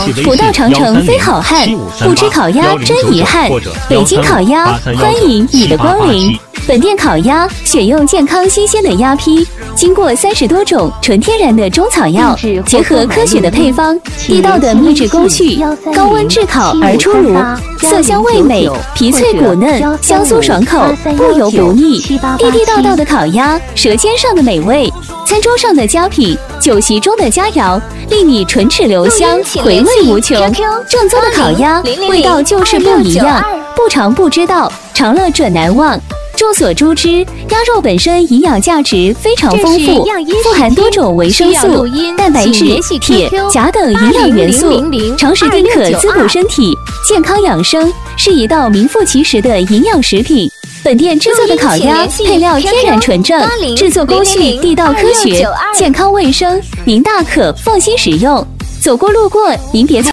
不到长城非好汉，不吃烤鸭真遗憾。北京烤鸭欢迎你的光临。本店烤鸭选用健康新鲜的鸭坯，经过30多种纯天然的中草药，结合科学的配方，地道的秘制工序，高温炙烤而出炉，色香味美，皮脆骨嫩，香酥爽口，不油不腻，地地道道的烤鸭，舌尖上的美味，餐桌上的佳品，酒席中的佳肴，令你唇齿留香，回味无穷。正宗的烤鸭，味道就是不一样，不尝不知道，尝了准难忘。众所周知，鸭肉本身营养价值非常丰富，富含多种维生素、蛋白质、铁、钾等营养元素，常食定可滋补身体，健康养生，是一道名副其实的营养食品。本店制作的烤鸭配料天然纯正，制作工序地道科学，健康卫生，您大可放心食用。走过路过，您别错